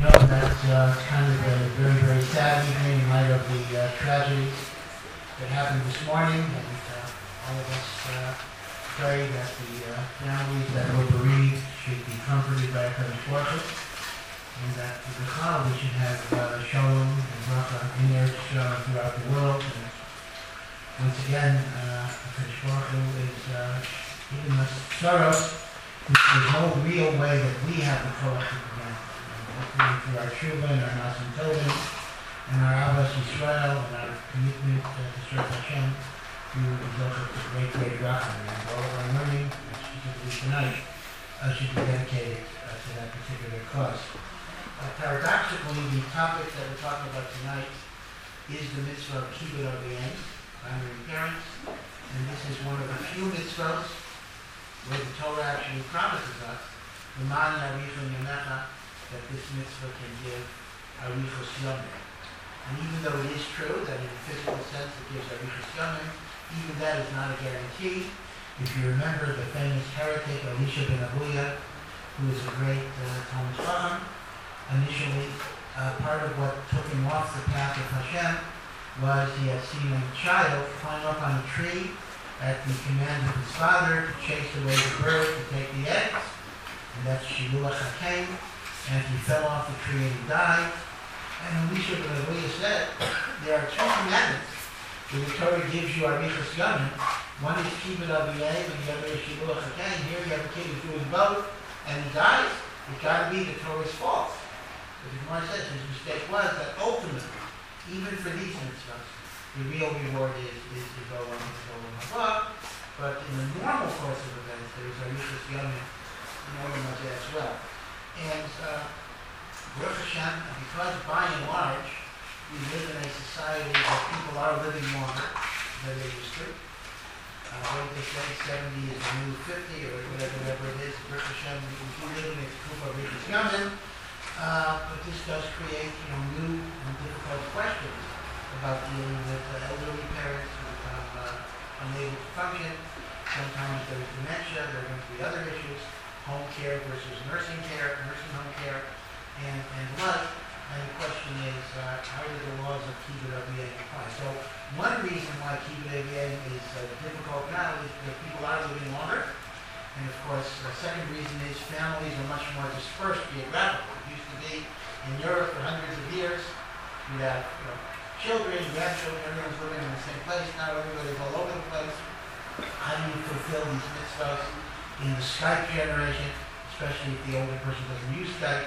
know that's kind of a very, very sad evening in light of the tragedy that happened this morning, and all of us pray that the families that were bereaved should be comforted by HaKadosh Baruch Hu, and that the Chal, we should have shalom and bracha in there throughout the world. And once again, HaKadosh Baruch Hu is giving us sorrows. There's no real way that we have the koach to prevent. Hopefully through our Shuvah and our Nasim Tovim and our Ahavas Yisrael and our commitment to serve Hashem, we will result in great, great racham. And all of our learning, specifically tonight, should be dedicated to that particular cause. Paradoxically, the topic that we're talking about tonight is the mitzvah of Kibbud Aviyim, honoring parents, and this is one of the few mitzvahs where the Torah actually promises us, L'man Yarichon Yamecha, that this mitzvah can give Arichos Yomim. And even though it is true that in a physical sense it gives Arichos Yomim, even that is not a guarantee. If you remember the famous heretic Elisha ben Abuya, who is a great Talmud Chacham, initially part of what took him off the path of Hashem was he had seen a child climb up on a tree at the command of his father to chase away the bird to take the eggs, and that's Shiluach HaKain, and he fell off the tree and he died. And Elisha ben Abuya said, there are two commandments where the Torah gives you Arichos Yomim. One is Kibbud Aviyim and the other is Shiluach HaKain. Here you have a kid who's doing both and he dies. It's got to be the Torah's fault. But the Gemara says his mistake was that ultimately, even for these mitzvahs, the real reward is Olam Haba, but in the normal course of events, there is Arichos Yomim in Olam Hazeh as well. And Baruch Hashem, because by and large, we live in a society where people are living longer than they used to. What did they say? 70 is the new 50, or whatever it is. Baruch Hashem, we do live in a group of Arichos Yomim, but this does create, new and difficult questions about dealing with elderly parents who become unable to function. Sometimes there is dementia, there are going to be other issues, home care versus nursing home care, and what. And the question is, how do the laws of Kibbud Aviyim apply? So one reason why Kibbud Aviyim is difficult now is that people are living longer. And of course, the second reason is families are much more dispersed geographically. It used to be in Europe for hundreds of years. You'd have children, grandchildren, everyone's living in the same place. Now everybody's all over the place. How do you fulfill these mitzvahs in the Skype generation, especially if the older person doesn't use Skype?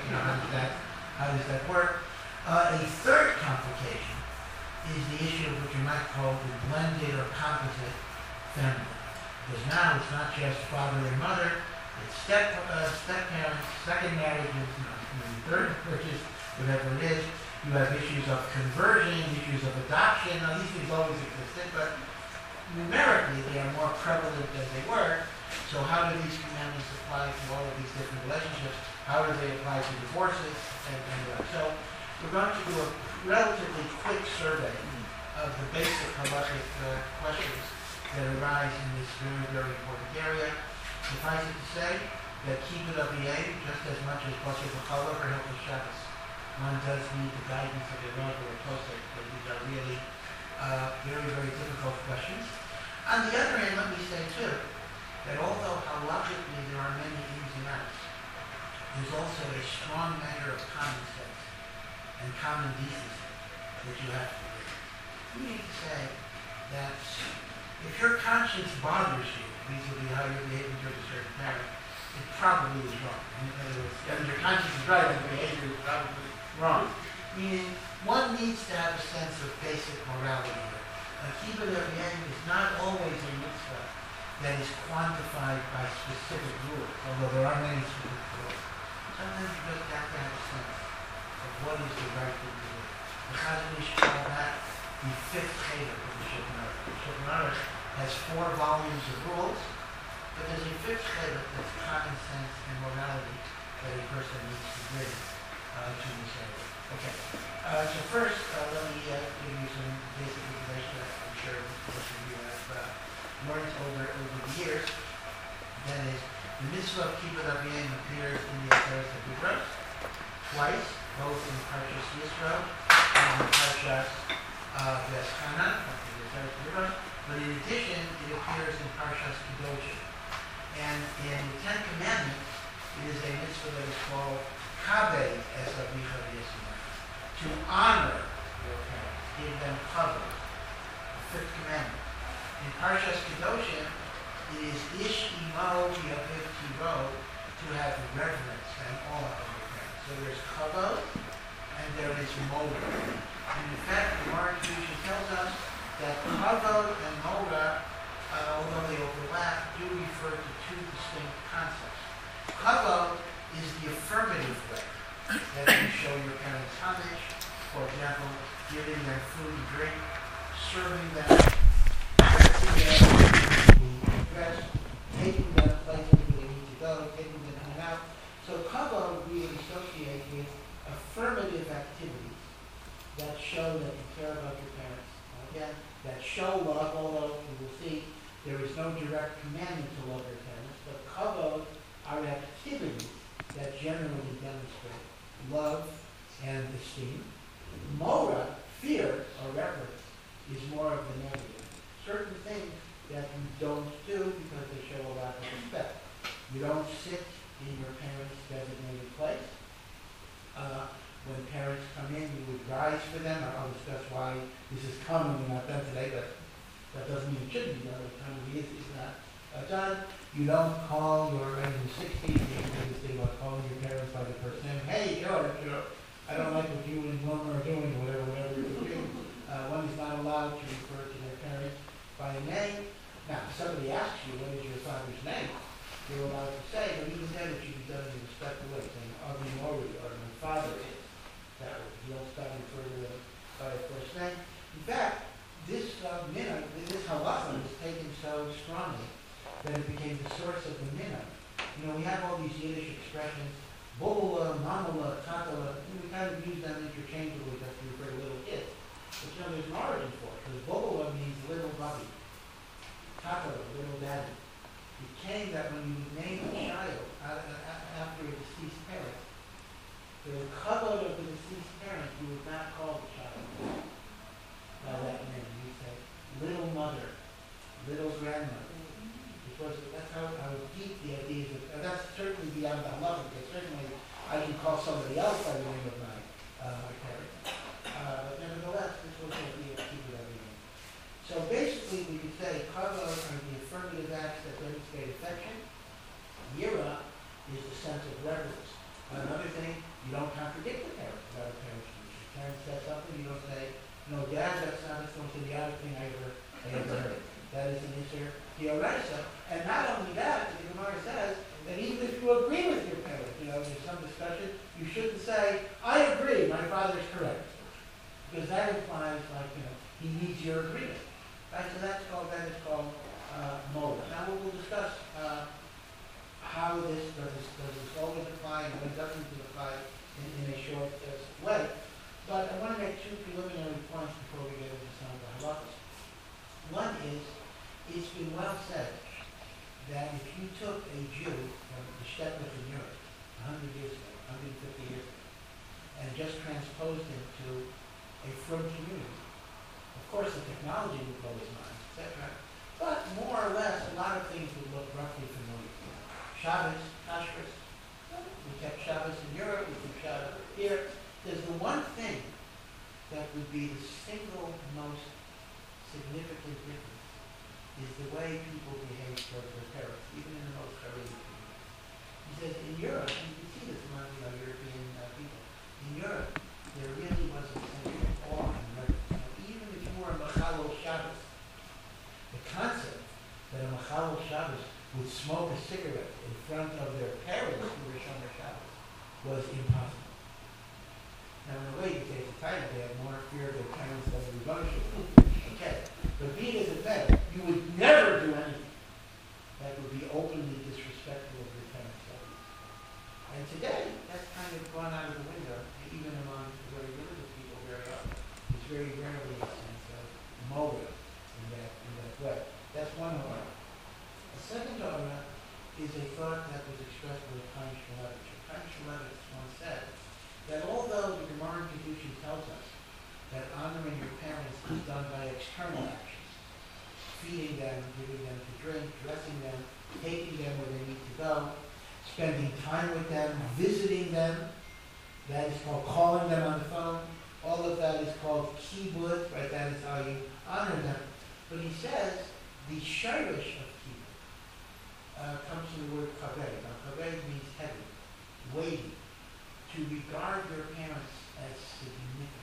How does that work? A third complication is the issue of what you might call the blended or composite family. Because now it's not just father and mother, it's step-parents, second marriages, third marriages, whatever it is. You have issues of conversion, issues of adoption. Now, these things always existed, but numerically they are more prevalent than they were. So how do these commandments apply to all of these different relationships? How do they apply to divorces? So we're going to do a relatively quick survey of the basic halachic questions that arise in this very, very important area. Suffice it to say that Kibbud Aviyim, just as much as Basar B'Challah or Hilchos Shabbos, one does need the guidance of a Rav or a Tosek, but these are really very, very difficult questions. On the other hand, let me say too, that although halachically there are many ins and outs, there's also a strong measure of common sense and common decency that you have to do. You need to say that if your conscience bothers you, vis-a-vis how you're behaving towards a certain parent, it probably is wrong. In other words, if your conscience is right, and the behavior is probably wrong. Meaning, one needs to have a sense of basic morality here. Kibbud Aviyim is not always a mitzvah that is quantified by specific rules, although there are many specific rules. Sometimes you just have to have a sense of what is the right thing to do. The Chazon Ish call that the fifth cheder of the Shulchan Aruch. The Shulchan Aruch has 4 volumes of rules, but there's a fifth cheder that's common sense and morality that a person needs to bring to this area. Okay. So first, let me give you some basic information that I'm sure most of you have learned over the years. That is, the mitzvah of Kibbud Aviyim appears in the Aseret HaDibros twice, both in Parshas Yisro and in Parshas V'Eschanan, but in addition, it appears in Parshas Kedoshim. And in the Ten Commandments, it is a mitzvah that is called Kaveh es Avicha v'Yisrael, to honor your parents, give them kavod, the fifth commandment. In Parshas Kedoshim, it is Ish Imo Yaviv Tiro, to have reverence and awe of your parents. So there's kavod and there is mora. And in fact, the Gemara Kedusha tells us that kavod and mora, although they overlap, do refer to two distinct concepts. Kavod is the affirmative way that you show your parents homage. For example, giving them food and drink, serving them, dressing them, dress, taking them places where they need to go, taking them in and out. So kavod we associate with affirmative activities that show that you care about your parents. Again, that show love, although you will see there is no direct commandment to love your parents, but kavod are activities that generally demonstrate love and esteem. Mora, fear or reverence, is more of the negative. Certain things that you don't do because they show a lack of respect. You don't sit in your parents' designated place. When parents come in, you would rise for them. I'll discuss why this is common and not done today, but that doesn't mean it shouldn't be done. The time it is not done. You don't call your, in the 60s, this thing about calling your parents by the first name. Hey, George, I don't like what you and Wilma are doing, or whatever you're doing. One is not allowed to refer to their parents by a name. Now, if somebody asks you, what is your father's name? You're allowed to say, but even then it should be done in a respectful way, saying, Avi Mori, or my father is. That way, you don't start referring to them by a first name. In fact, this this halacha was taken so strongly that it became the source of the minhag. You know, we have all these Yiddish expressions, bubula, mamula, tatala, we kind of use them interchangeably just to refer to little kids. But you know, there's an origin for it, because bubula means little buddy, tatala, little daddy. It came that when you name a child after a deceased parent, the kavod of the deceased parent, you would not call the child by that name. You say, little mother, little grandmother. Because that's how deep the idea is. That's certainly beyond the halacha, because certainly I can call somebody else by the name of my parent. But nevertheless, this was the idea of keeping everything. So basically, we could say kavod are the affirmative acts that demonstrate affection. Yira is the sense of reverence. Another thing, you don't contradict the parents about a parent's speech. Your parent says something, you don't say, no, Dad, that's not the other thing I ever heard. That is an issue. And not only that, the Gemara says that even if you agree with your parents, there's some discussion, you shouldn't say, I agree, my father's correct. Because that implies, he needs your agreement. Right? So that is called mora. Now we'll discuss how does this always apply and when doesn't it apply in a short way. But I want to make two preliminary points before we get into some of the halachas. One is, it's been well said that if you took a Jew from the Shtetl in Europe 100 years ago, 150 years ago, and just transposed him to a frum community, of course the technology would blow his mind, etc. But more or less, a lot of things would look roughly familiar. Shabbos, Kashrus, we kept Shabbos in Europe, we keep Shabbos here. There's the one thing that would be the single most significant difference is the way people behave towards their parents, even in the most Haredi communities. He says in Europe, and you can see this among European people, in Europe, there really was a sense of awe and reverence. Even if you were a Machalol Shabbos, the concept that a Machalol Shabbos would smoke a cigarette in front of their parents who were Shomer Shabbos was impossible. Now, in a way, you say it's a time they have more fear of their parents than the Rebbeinu. Okay, but be it as it may, you would never do anything that would be openly disrespectful of your parents' values. And today, that's kind of gone out of the window, even among very religious people very often. It's very rarely a sense of motive in that way. That's one order. A second order is a thought that was expressed by Chaim Shmulevitch. Chaim Shmulevitch once said that although Rashi tells us that honoring your parents is done by external actions. Feeding them, giving them to drink, dressing them, taking them where they need to go, spending time with them, visiting them. That is called calling them on the phone. All of that is called kibud, right? That is how you honor them. But he says the shirish of kibud comes from the word kaved. Now, kaved means heavy, weighty. To regard your parents as significant.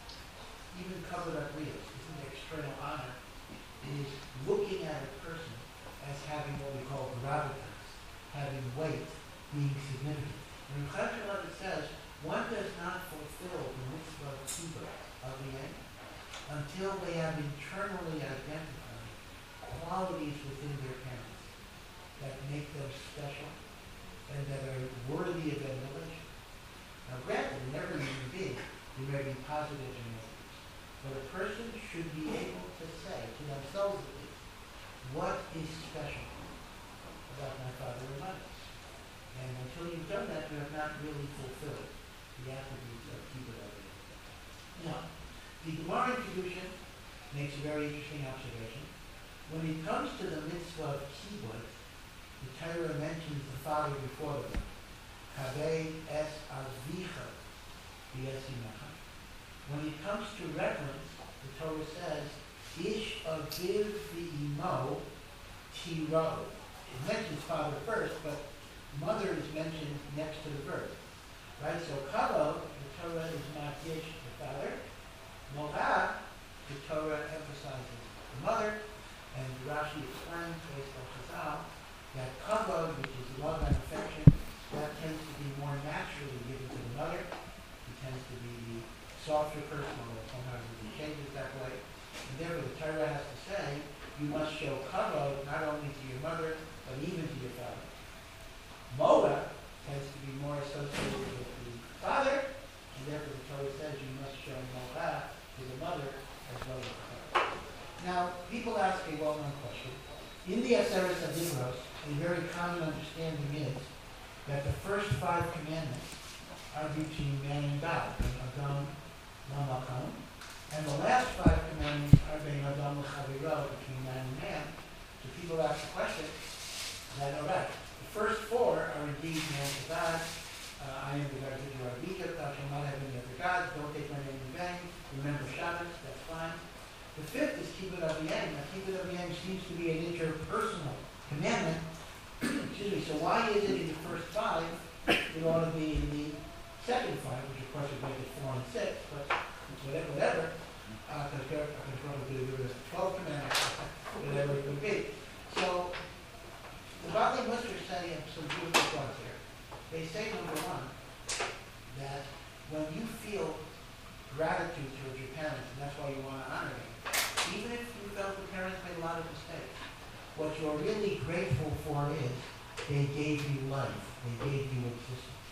Even covered up reals isn't external honor. It is looking at a person as having what we call gravitas, having weight, being significant. And Chazal says, one does not fulfill the mitzvah of kibud of the end until they have internally identified qualities within their parents that make them special and that are worthy of emulation. Now granted, in every human being, there may be positives and negatives, but a person should be able to say to themselves at least, what is special about my father and mother? And until you've done that, you have not really fulfilled the attributes of kibud avim. Now, the Gemara in Kedushin makes a very interesting observation. When it comes to the mitzvah of kibud, the Torah mentions the father before them. Kaveh es avicha v'yesimecha. When it comes to reverence, the Torah says, Ish aviv v'imo tiro. It mentions father first, but mother is mentioned next to the verb. Right? So kavod, the Torah is makdish the father. Moha, the Torah emphasizes the mother. And Rashi explains, based on Chazal, that kavod, which is love and affection, that tends to be more naturally given to the mother. He tends to be the softer person, although sometimes he changes that way. And therefore the Torah has to say, you must show kavod not only to your mother, but even to your father. Moa tends to be more associated with the father, and therefore the Torah says you must show moa to the mother as well as the father. Now, people ask a well-known question. In the Aseret Adibros, a very common understanding is that the first 5 commandments are between man and God, Adam Lamakom, and the last 5 commandments are being Adam L'Chaviro, between man and man. So people ask the question, that all right, the first 4 are indeed man to God. I am the God of Israel, thou shalt not have any other gods, don't take my name in vain, remember Shabbos, that's fine. The 5th is kibud avim. Now, kibud avim seems to be an interpersonal commandment. Excuse me. So why is it in the first 5? It ought to be in the second 5, which of course would make it 4 and 6. But whatever. Because God would give us 12 commandments, whatever it would be. So the Bali Muslims say some beautiful thoughts here. They say, number 1, that when you feel gratitude towards your parents, and that's why you want to honor them, even if you felt the parents made a lot of mistakes, what you're really grateful for is they gave you life, they gave you existence.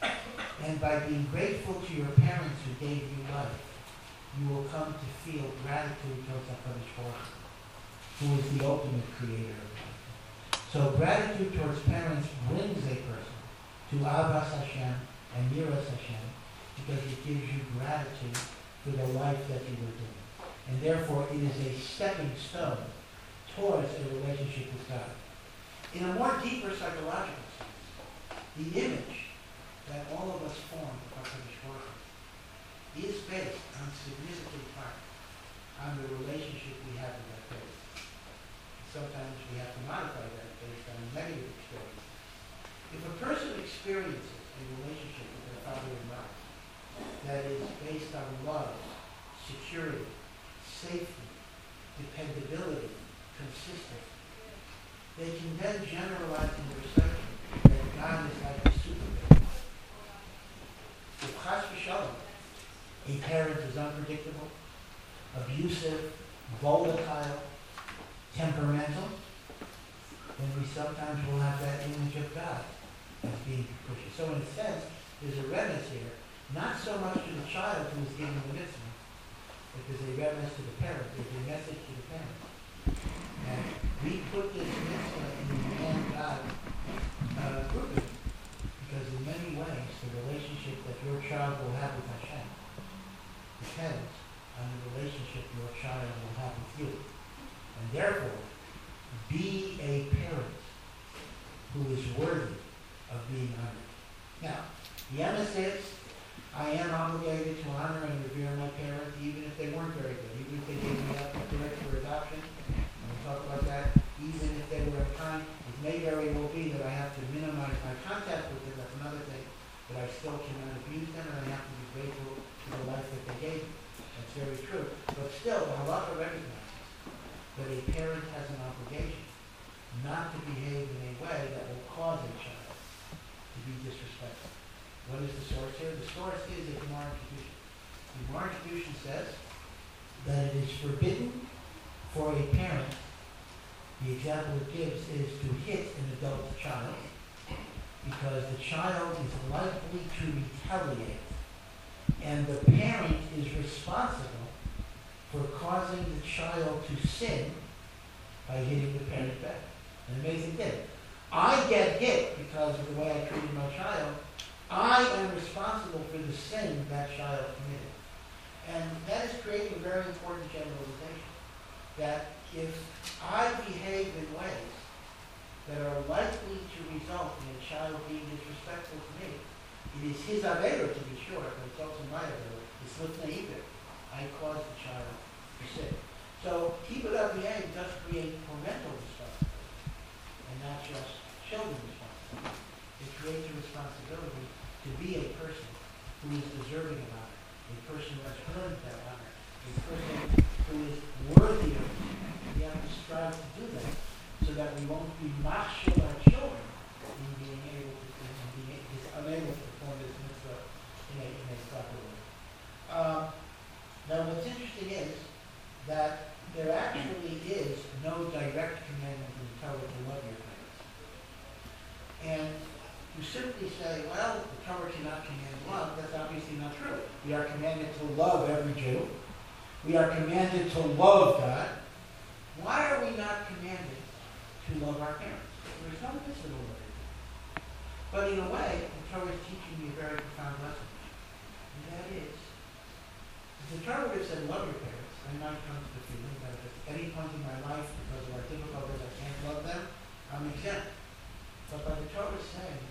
And by being grateful to your parents who gave you life, you will come to feel gratitude towards HaKadosh Baruch Hu, who is the ultimate creator of life. So gratitude towards parents brings a person to Avas Hashem and Yiras Hashem, because it gives you gratitude for the life that you were doing. And therefore, it is a stepping stone towards a relationship with God. In a more deeper psychological sense, the image that all of us form of HaKadosh Baruch Hu is based on significant part on the relationship we have with that faith. Sometimes we have to modify that based on negative experiences. If a person experiences a relationship with their father and mother that is based on love, security, safety, dependability, consistency, they can then generalize in their psyche that God is like a superman. If chas v'shalom, a parent is unpredictable, abusive, volatile, temperamental, then we sometimes will have that image of God as being capricious. So in a sense, there's a remnant here, not so much to the child who is given the mitzvah, but there's a remnant to the parent, there's a message to the parent. And we put this mitzvah in the man-God grouping, because in many ways, the relationship that your child will have with Hashem depends on the relationship your child will have with you. And therefore, be a parent who is worthy of being honored. Now, the Emma says, I am obligated to honor and revere my parents, even if they weren't very good, even if they gave me up direct for adoption. And we'll talk about that. Even if they were kind, it may very well be that I have to minimize my contact with them. That's another thing. But I still cannot abuse them, and I have to be grateful for the life that they gave me. That's very true. But still, the halacha recognizes that a parent has an obligation not to behave in a way that will cause a child to be disrespectful. What is the source here? The source is a Gemara Kedushin. The Gemara Kedushin says that it is forbidden for a parent, the example it gives is to hit an adult child, because the child is likely to retaliate, and the parent is responsible for causing the child to sin by hitting the parent back. An amazing thing. I get hit because of the way I treated my child. I am responsible for the sin that child committed. And that is creating a very important generalization, that if I behave in ways that are likely to result in a child being disrespectful to me, it is his avera, to be sure, but it's also my avera. It's lifnei iber. I caused the child to sin. So kibbud aviyim does create parental responsibility, and not just children's responsibility. It creates a responsibility to be a person who is deserving of honor, a person who has earned that honor, a person who is worthy of it. We have to strive to do that, so that we won't be machshel our children in being able to, unable to perform this mitzvah in a proper way. Now, what's interesting is that there actually is no direct commandment in the Torah to love your parents. And you simply say, well, the Torah cannot command love. That's obviously not true. We are commanded to love every Jew. We are commanded to love God. Why are we not commanded to love our parents? There's no mitzvah to love them. But in a way, the Torah is teaching me a very profound lesson. And that is, if the Torah would have said, love your parents, I might come to the feeling that if at any point in my life, because of our difficulties, I can't love them, I'm exempt. But by the Torah saying,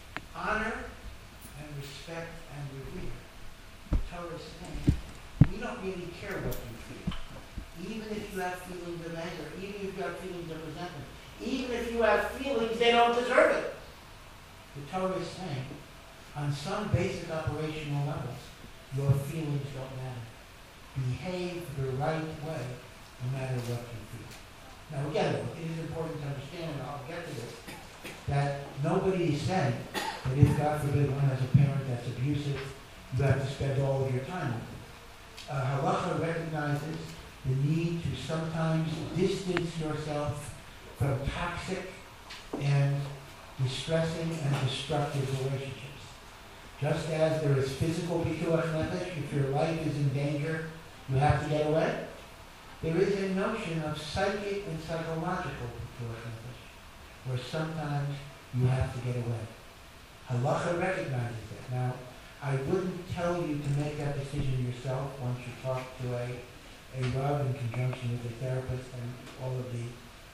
honor and respect and revere, the Torah is saying, we don't really care what you feel. Even if you have feelings of anger, even if you have feelings of resentment, even if you have feelings they don't deserve it. The Torah is saying, on some basic operational levels, your feelings don't matter. Behave the right way, no matter what you feel. Now again, it is important to understand, and I'll get to this, that nobody is saying that if, God forbid, one has a parent that's abusive, you have to spend all of your time with them. Halacha recognizes the need to sometimes distance yourself from toxic and distressing and destructive relationships. Just as there is physical pikuach nefesh, if your life is in danger, you have to get away. There is a notion of psychic and psychological pikuach nefesh, where sometimes you have to get away. Halacha recognizes that. Now, I wouldn't tell you to make that decision yourself once you talk to a Rav in conjunction with a therapist and all of the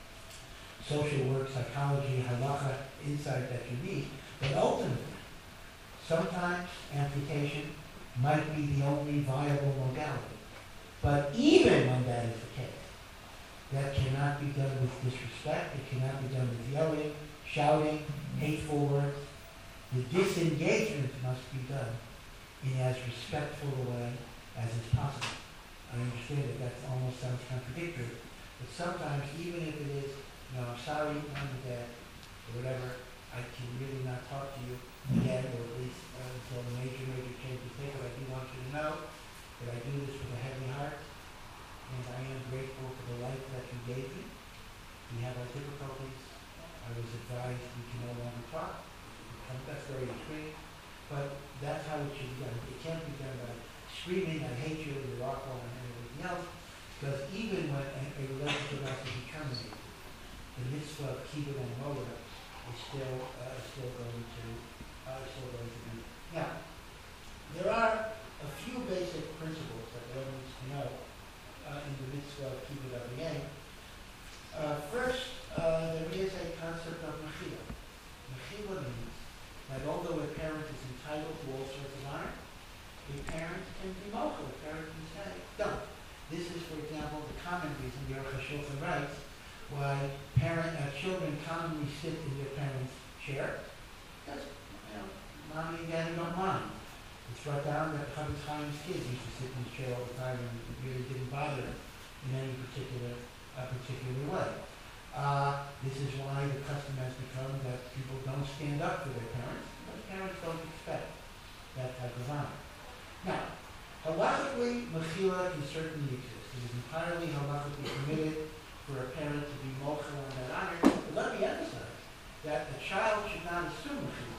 social work, psychology, halacha insight that you need. But ultimately, sometimes amputation might be the only viable modality. But even when that is the case, that cannot be done with disrespect, it cannot be done with yelling, shouting, hateful words. The disengagement must be done in as respectful a way as is possible. I understand that almost sounds contradictory, but sometimes even if it is, I'm sorry, Mom and Dad, or whatever, I can really not talk to you again, or at least until major changes take. But I do want you to know that I do this with a heavy heart, and I am grateful for the life that you gave me. We have our difficulties. I was advised we can no longer talk. That's very extreme, but that's how it should be done. It can't be done by screaming, I hate you, you're awful, and everything else, because even when a relationship has to be terminated, the mitzvah of kibbud and moed is still going to be. Now, there are a few basic principles that one needs to know in the midst of Kibbutz Aviyim. First, there is a concept of mechila. Mechila means that although a parent is entitled to all sorts of honor, a parent can be mochel. A parent can say, don't. This is, for example, the common reason the Aruch HaShulchan writes why children commonly sit in their parents' chair. Because, mommy and daddy don't mind. It's brought down that Chavetz Chaim's kids used to sit in his chair all the time and it really didn't bother them in any particular way. This is why the custom has become that people don't stand up for their parents, because parents don't expect that type of honor. Now, halachically, mechila can certainly exist. It is entirely halachically permitted for a parent to be mochel on that honor. But let me emphasize that a child should not assume mechila.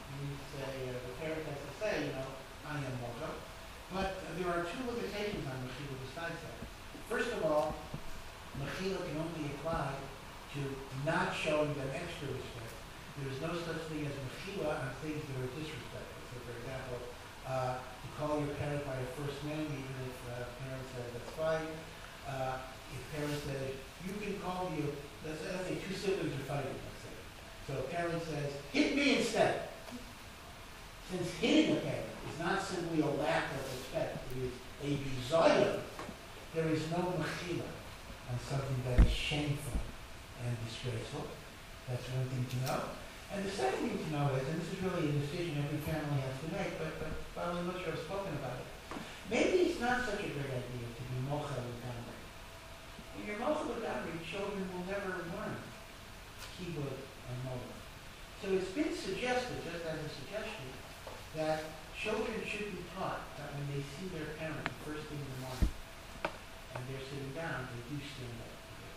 The parent has to say, I am mochel. But there are two limitations on mechila besides that. First of all, mechila can only apply to not showing them extra respect. There is no such thing as mechila on things that are disrespectful. So, for example, to call your parent by a first name, even if parent says that's fine. If parent says, you can call you, let's say two siblings are fighting, let's say. So a parent says, hit me instead. Since hitting a parent is not simply a lack of respect, it is a desire, there is no mechila on something that is shameful and disgraceful. That's one thing to know. And the second thing to know is, and this is really a decision every family has to make, but I'm not sure I've spoken about it. Maybe it's not such a great idea to be mochel with Gomri. When you're mochel with Gomri, children will never learn kibbutz and mochel. So it's been suggested, just as a suggestion, that children should be taught that when they see their parent first thing in the morning, and they're sitting down, they do stand up.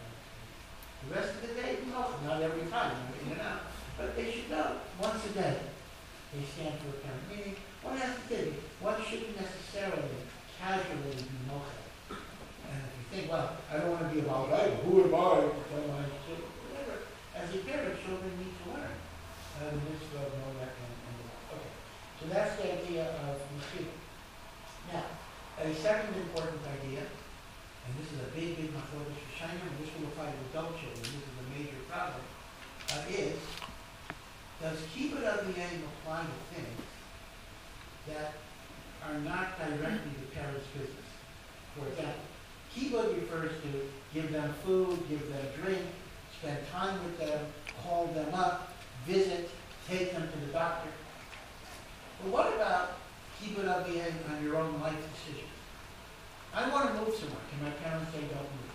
The rest of the day, mochel, not every time, in and out. But they should know, once a day, they stand for a parent. Meaning, one has to think, one shouldn't necessarily casually be mochel. And if you think, well, I don't want to be a balgai, who am I to tell my children? Whatever. As a parent, children need to learn the mitzvah of know that and okay. So that's the idea of mechila. Now, a second important idea, and this is a big machlokas for Shainim, and this will apply to adult children, this is a major problem, is, does kibbutz aviyim apply to things that are not directly the parent's business? For example, kibbutz refers to give them food, give them drink, spend time with them, call them up, visit, take them to the doctor. But what about kibbutz aviyim on your own life decisions? I want to move somewhere. Can my parents say don't move?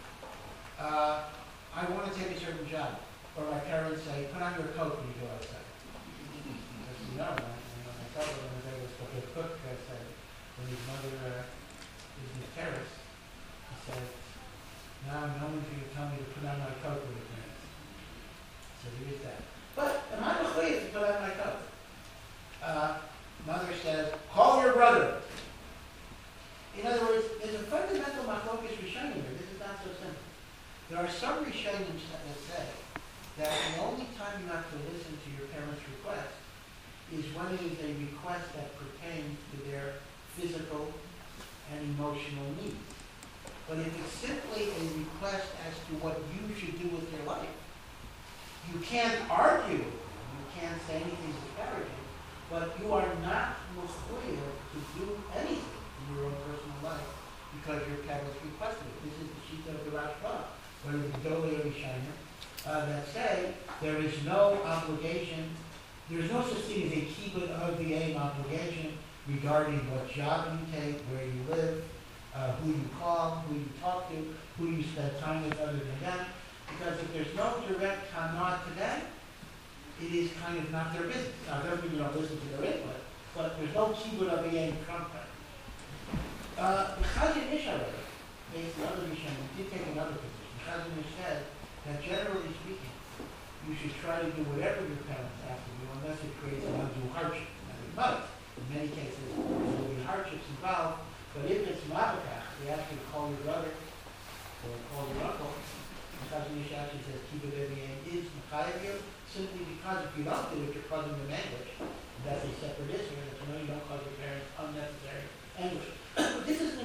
I want to take a certain job. Or my parents say, put on your coat when you go outside. Because my father, when I was a cook, said, when his mother is in Paris, he said, now no one's going to tell me to put on my coat when it rains. So there is that. But am I required to put on my coat? Mother says, call your brother. In other words, there's a fundamental machlokas rishonim here. This is not so simple. There are some rishonim that say that the only time you have to listen to your parents' request is when it is a request that pertains to their physical and emotional needs. But if it's simply a request as to what you should do with your life, you can't argue, you can't say anything disparaging, but you are not required to do anything in your own personal life because your parents requested it. This is the sheet of the Rashba, one of the Gedolei Rishonim, that say there is no obligation, there is no such thing as a kibbutz aviyim obligation regarding what job you take, where you live, who you call, who you talk to, who you spend time with other than that. Because if there's no direct hanah to that, it is kind of not their business. Now, it doesn't mean you don't listen to their input, but there's no kibbutz aviyim trump that. The Chazon Ish, however, based on other Rishonim, did take another position. The Chazon Ish said that generally speaking, you should try to do whatever your parents ask of you unless it creates an undue hardship. Now, it might. In many cases, there will be hardships involved, but if it's mavakach, they ask you to call your brother or call your uncle, the Chazon Ish actually says kibbutz aviyim is mechayev you, simply because if you don't do it, you're causing them anguish. And that's a separate issue, that you know you don't cause your parents unnecessary anguish. But this is an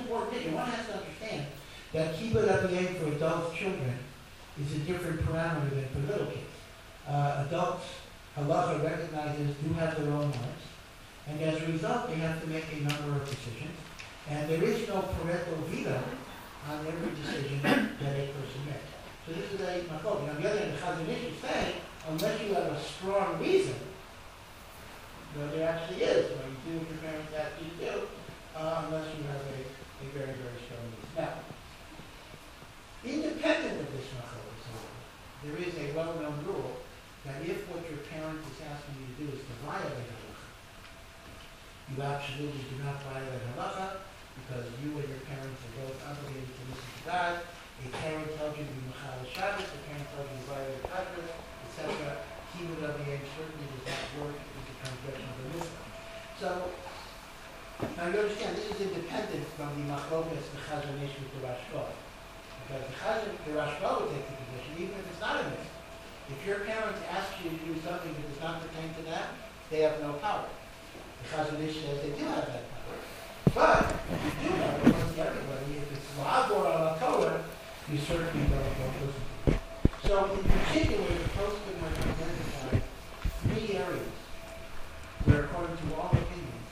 definition, one has to understand that kibbud aviyim for adult children is a different parameter than for little kids. Adults, halacha recognizes, do have their own lives, and as a result, they have to make a number of decisions, and there is no parental veto on every decision that a person makes. So this is a machloket. On the other hand, the Chazon Ish is saying, unless you have a strong reason, there actually is, when you do what your parents ask you to do, unless you have a very, very strong reason. Now, independent of this machloket, there is a well-known rule that if what your parent is asking you to do is to violate halacha, you absolutely do not violate halacha, because you and your parents are both obligated to listen to God. A parent tells you to be machal Shabbos, a parent tells you to violate Shabbos, etc. Kibbud aviyim certainly does not work as a transgression of the mitzvah. So, now you understand, this is independent from the machlokas, the Chazon Ish with the Rashba. Because the Rashba would take the position, even if it's not a mitzvah. If your parents ask you to do something that does not pertain to them, they have no power. The Chazon Ish says they do have that power. But you do know, amongst everybody, if it's La'avor ala Torah, you certainly don't listen to it. So in particular, the postscript has identified 3 areas where, according to all opinions,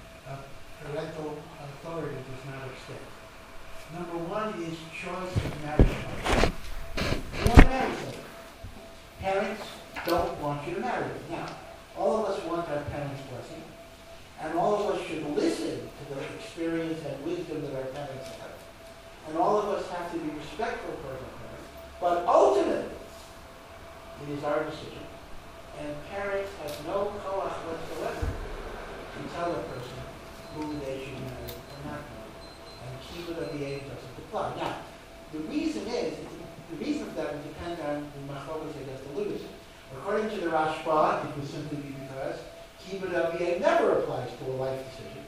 parental authority does not extend. Number 1 is choice of marriage partner. You want to marry somebody. Parents don't want you to marry them. Now, all of us want our parents' blessing, and all of us should listen to the experience and wisdom that our parents have. And all of us have to be respectful for our parents. But ultimately, it is our decision. And parents have no koach whatsoever to tell a person who they should marry or not marry. And kibbud aviyim doesn't apply. Now, the reason for that would depend on the machlokas I just alluded to. According to the Rashba, it would simply be because kibbud aviyim never applies to a life decision.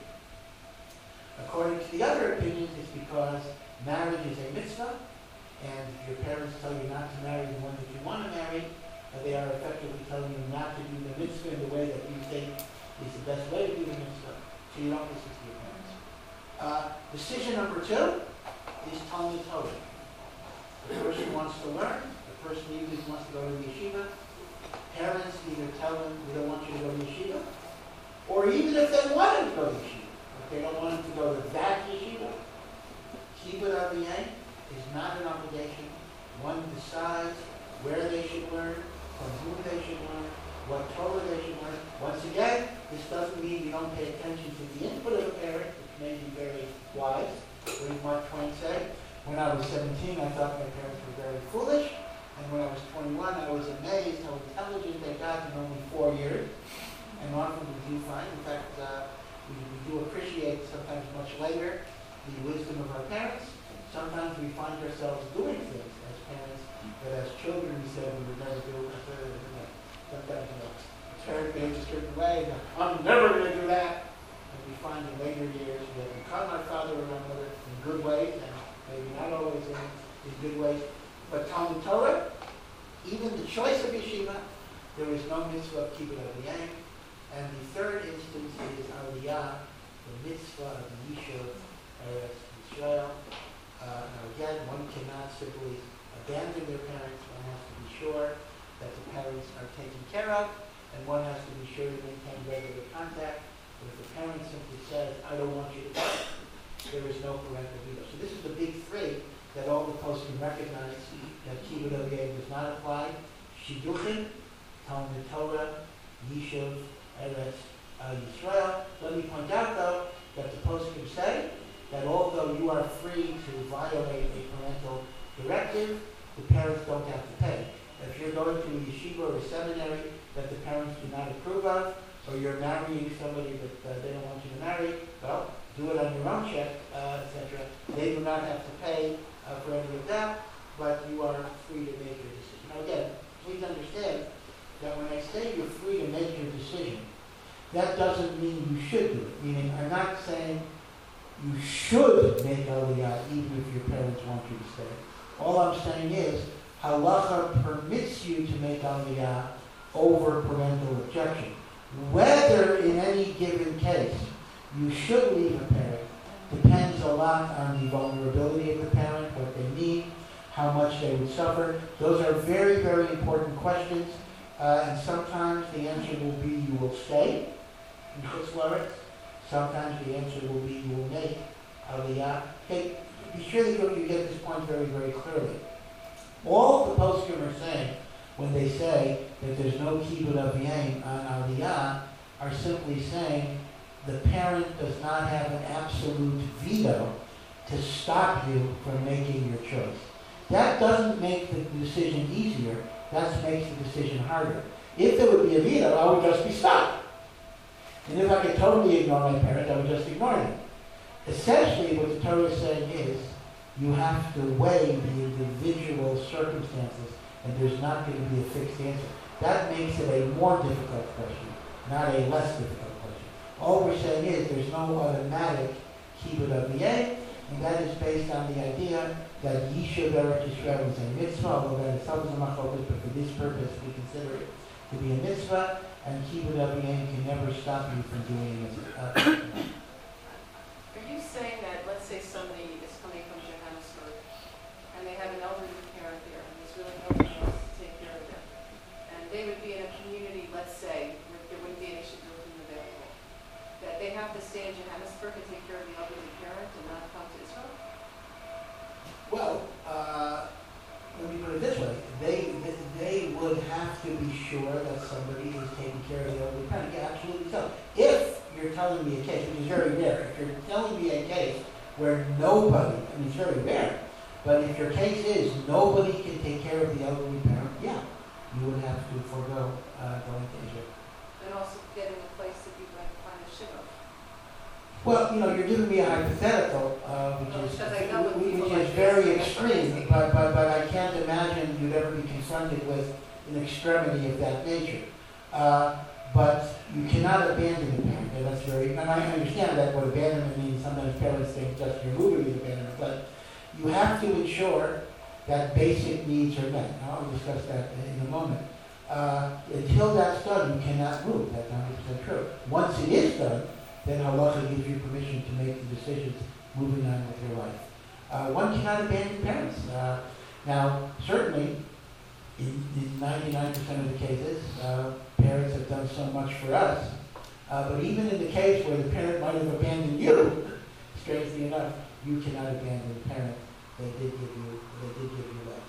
According to the other opinions, it's because marriage is a mitzvah, and if your parents tell you not to marry the one that you want to marry, they are effectively telling you not to do the mitzvah in the way that you think is the best way to do the mitzvah, so you don't listen to your parents. Decision number 2 is Talmud Torah. The person wants to learn, the person usually wants to go to the yeshiva. Parents either tell them, we don't want you to go to yeshiva, or even if they want them to go to yeshiva, if they don't want them to go to that yeshiva, kibbud aviyim is not an obligation. One decides where they should learn, from whom they should learn, what Torah they should learn. Once again, this doesn't mean you don't pay attention to the input of a parent, which may be very wise. What did Mark Twain say? When I was 17, I thought my parents were very foolish. And when I was 21, I was amazed how intelligent they got in only 4 years. And often we do find, in fact, we do appreciate sometimes much later the wisdom of our parents. Sometimes we find ourselves doing things as parents that as children we said we would never do. Sometimes parents behave a certain way, I'm never going to do that. And we find in later years we have become our father or our mother in good ways, and maybe not always in good ways. But Talmud Torah, even the choice of yeshiva, there is no mitzvah of kibbud aviyim. And the third instance is Aliyah, the mitzvah of the Yishuv Eretz Yisrael. Now again, one cannot simply abandon their parents. One has to be sure that the parents are taken care of, and one has to be sure to maintain regular contact. But if the parent simply says, I don't want you to go, there is no parental veto. So this is the big 3 that all the poskim recognize that kibbud aviyim does not apply. Shidduchim, Talmud Torah, Yishuv Eretz Yisrael. Let me point out, though, that the poskim say that although you are free to violate a parental directive, the parents don't have to pay. If you're going to a yeshiva or a seminary that the parents do not approve of, or you're marrying somebody that they don't want you to marry, well, do it on your own check, etc. They do not have to pay for any of that, but you are free to make your decision. Now again, please understand that when I say you're free to make your decision, that doesn't mean you should do it. Meaning, I'm not saying you should make Aliyah even if your parents want you to stay. All I'm saying is, halacha permits you to make Aliyah over parental objection. Whether in any given case you should leave a parent depends depends a lot on the vulnerability of the parent, what they need, how much they would suffer. Those are very, very important questions. And sometimes the answer will be you will stay in Chutz La'aretz. Sometimes the answer will be you will make Aliyah. Okay, be sure that you get this point very, very clearly. All the poskim are saying when they say that there's no kibbud aviyim on Aliyah are simply saying the parent does not have an absolute veto to stop you from making your choice. That doesn't make the decision easier. That makes the decision harder. If there would be a veto, I would just be stopped. And if I could totally ignore my parent, I would just ignore them. Essentially, what the Torah is saying is, you have to weigh the individual circumstances, and there's not going to be a fixed answer. That makes it a more difficult question, not a less difficult question. All we're saying is there's no automatic kibbud aviyim, and that is based on the idea that Yishuv Eretz Yisrael is a mitzvah, although that itself is a machlokas, but for this purpose we consider it to be a mitzvah, and kibbud aviyim can never stop you from doing it. Are you saying that, let's say somebody is coming from Johannesburg, and they have an elderly parent there, and there's really nobody else to take care of them, and they would be in a community, let's say, where there wouldn't be any shidduchim available, that they have to stay in Johannesburg and take care of the elderly parent and not come to Israel? Well, let me put it this way. They would have to be sure that somebody is taking care of the elderly parent. Yeah, absolutely so. If you're telling me a case, which is very rare, if you're telling me a case where nobody, I mean it's very rare, but if your case is nobody can take care of the elderly parent, yeah, you would have to forego going to Israel. And also getting a place that you might find a shidduch. Well, you're giving me a hypothetical, which is very extreme, but I can't imagine you'd ever be confronted with an extremity of that nature. But you cannot abandon the parent. And that's and I understand that what abandonment means. Sometimes parents think just removing the abandonment, but you have to ensure that basic needs are met. Now, I'll discuss that in a moment. Until that's done, you cannot move. That's 100% true. Once it is done, then halacha gives you permission to make the decisions moving on with your life. One cannot abandon parents. Now, certainly, in 99% of the cases, parents have done so much for us. But even in the case where the parent might have abandoned you, strangely enough, you cannot abandon the parent. They did give you love.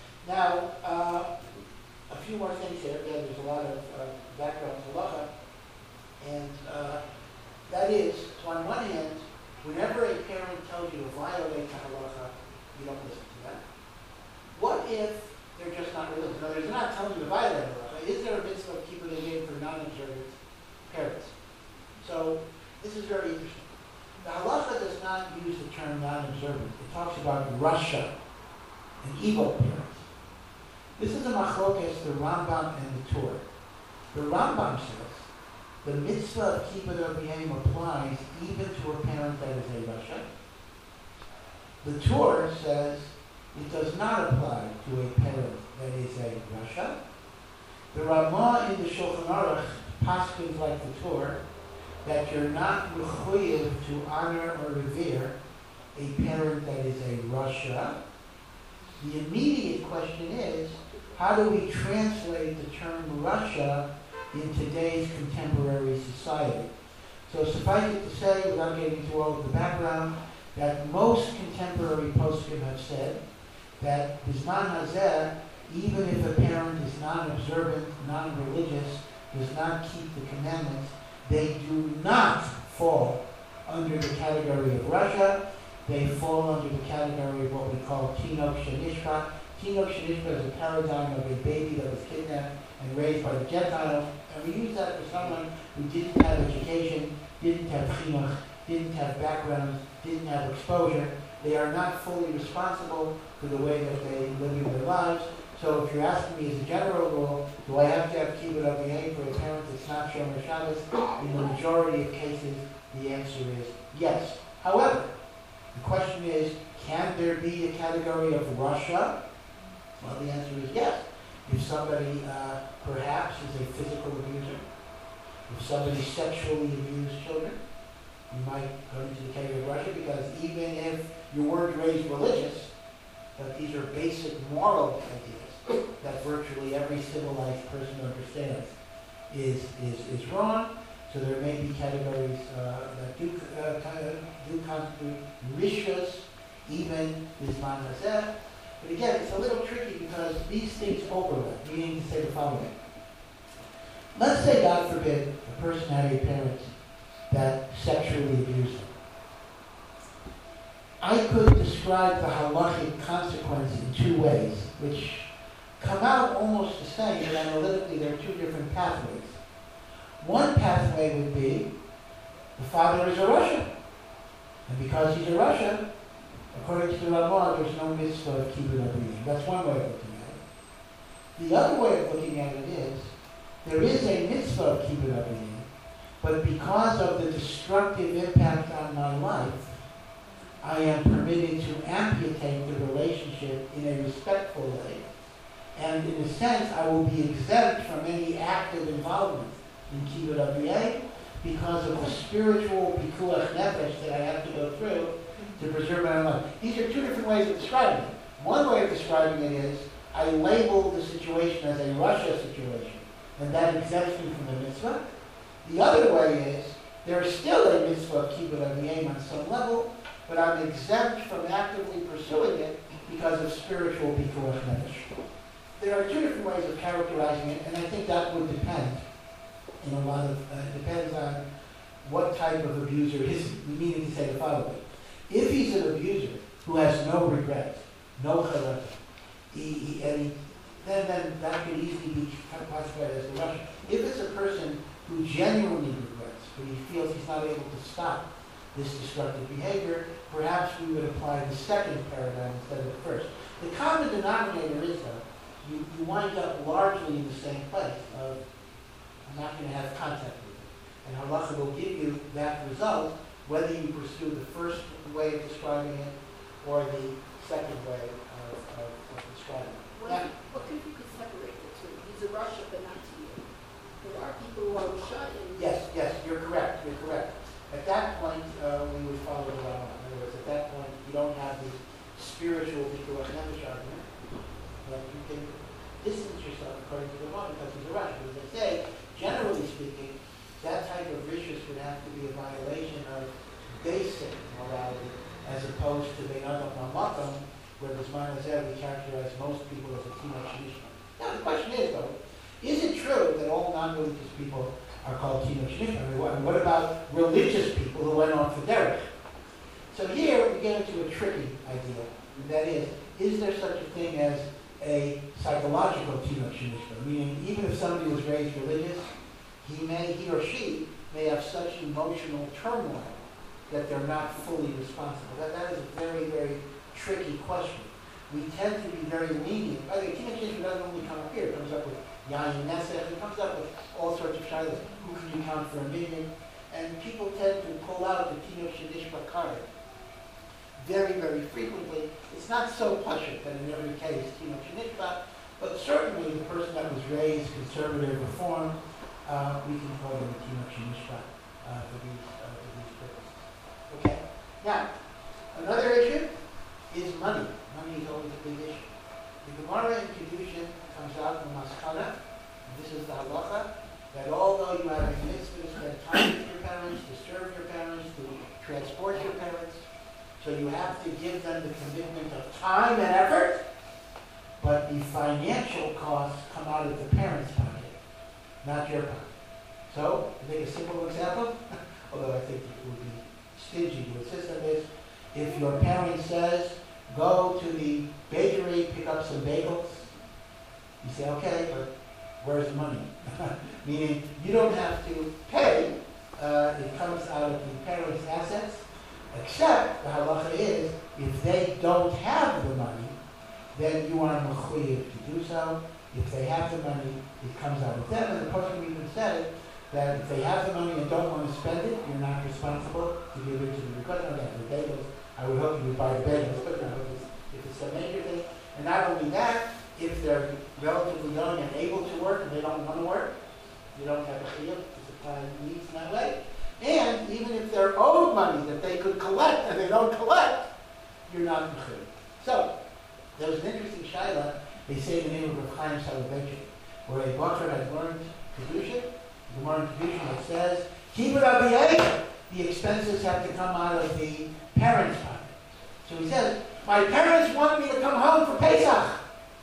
Now, a few more things here. Again, there's a lot of background to halacha, and that is, so on one hand, whenever a parent tells you to violate halacha, you don't listen to them. What if they're just not religious? In other words, they're not telling you to violate halacha. Is there a mitzvah of keeping the game for non-observant parents? So this is very interesting. The halacha does not use the term non-observant. It talks about Rasha, an evil parent. This is a machlokas, the Rambam and the Torah. The Rambam says the mitzvah of kibbud aviyim applies even to a parent that is a Rasha. The Torah says it does not apply to a parent that is a Rasha. The Ramah in the Shulchan Aruch paskins like the Torah that you're not mechuyev to honor or revere a parent that is a Rasha. The immediate question is, how do we translate the term Rasha in today's contemporary society? So suffice it to say, without getting into all of the background, that most contemporary poskim have said that Bisman Hazeh, even if a parent is non-observant, non-religious, does not keep the commandments, they do not fall under the category of Rasha. They fall under the category of what we call Tinok Shenishka. Tinok Shenishka is a paradigm of a baby that was kidnapped and raised by the Gentiles. And we use that for someone who didn't have education, didn't have chinuch, didn't have background, didn't have exposure. They are not fully responsible for the way that they live in their lives. So if you're asking me as a general rule, do I have to have kibbud aviyim for a parent that's not Shomer Shabbos? In the majority of cases, the answer is yes. However, the question is, can there be a category of Rasha? Well, the answer is yes. If somebody perhaps is a physical abuser, if somebody sexually abused children, you might go into the category of Rasha, because even if you weren't raised religious, but these are basic moral ideas that virtually every civilized person understands is wrong. So there may be categories that do constitute rishus, even Bisman Hazeh. But again, it's a little tricky because these things overlap, meaning to say the following. Let's say, God forbid, a person had a parent that sexually abused them. I could describe the halachic consequence in two ways, which come out almost the same, but analytically there are two different pathways. One pathway would be, the father is a Rasha. And because he's a Rasha, according to the Ramah, there's no mitzvah of kibbud aviyim. That's one way of looking at it. The other way of looking at it is, there is a mitzvah of kibbud aviyim, but because of the destructive impact on my life, I am permitted to amputate the relationship in a respectful way. And in a sense, I will be exempt from any active involvement in kibbud aviyim because of the spiritual pikuach nefesh that I have to go through to preserve my own life. These are two different ways of describing it. One way of describing it is, I label the situation as a Russia situation, and that exempts me from the mitzvah. The other way is, there is still a mitzvah of kibbud aviyim on some level, but I'm exempt from actively pursuing it because of spiritual pikuach nefesh. There are two different ways of characterizing it, and I think that would depend. In a lot of, depends on what type of abuser is, meaning to say the following. If he's an abuser who has no regrets, no charata, then that could easily be classified as the Russian. If it's a person who genuinely regrets, who he feels he's not able to stop this destructive behavior, perhaps we would apply the second paradigm instead of the first. The common denominator is, though, you wind up largely in the same place of, I'm not going to have contact with it. And halacha will give you that result, whether you pursue the first way of describing it or the second way of describing it. What if you could separate the two? He's a Russia, but not to you. There are people who are Russia and... Yes, you're correct. At that point, we would follow the law. In other words, at that point, you don't have the spiritual pikuach nefesh argument, but you can distance yourself according to the law because he's a Russia. As I say, generally speaking, that type of rishus would have to be a violation of basic morality as opposed to Beinadam Mamatam, where Bisman Hazeh we characterize most people as a Tinoch Shenishma. Now the question is, though, is it true that all non-religious people are called Tinoch Shenishma? I mean, what about religious people who went on for derech? So here we get into a tricky idea, and that is there such a thing as a psychological Tinoch Shenishma? Meaning, even if somebody was raised religious, he or she may have such emotional turmoil that they're not fully responsible. That is a very, very tricky question. We tend to be very lenient. By the way, Tinoch Shenishma doesn't only come up here. It comes up with Yayin Nesef. It comes up with all sorts of shilas. Who can you count for a million? And people tend to pull out the Tinoch Shenishma card very, very frequently. It's not so pashut that in every case Tinoch Shenishma, but certainly the person that was raised conservative, reformed, we can call them a Tinoch Shenishma for these purposes. Okay. Now, another issue is money. Money is always a big issue. The Gemara in Kedushin comes out from Maskana. This is the halacha that although you have a mitzvah to spend time with your parents, to serve your parents, to transport your parents, so you have to give them the commitment of time and effort, but the financial costs come out of the parents' pocket, not your pocket. So, to make a simple example, although I think it would be stingy to insist on this, if your parent says, go to the bakery, pick up some bagels, you say, okay, but where's the money? Meaning, you don't have to pay, it comes out of the parents' assets, except the halacha is, if they don't have the money, then you are mechuyev to do so. If they have the money, it comes out of them. And the person even said that if they have the money and don't want to spend it, you're not responsible to give it to the request. No, the bagels, I would hope you would buy the bagels, but no, if it's a major thing. And not only that, if they're relatively young and able to work and they don't want to work, you don't have a chiyuv to supply needs in that way. And even if they're owed money that they could collect and they don't collect, you're not mechuyev. So, there was an interesting shaila, they say in the name of Rav Chaim Soloveitchik, where a boxer had learned Kedushin, the Gemara in Kedushin that says, Kibbut Aviyeh, the expenses have to come out of the parents' pocket. So he says, my parents want me to come home for Pesach,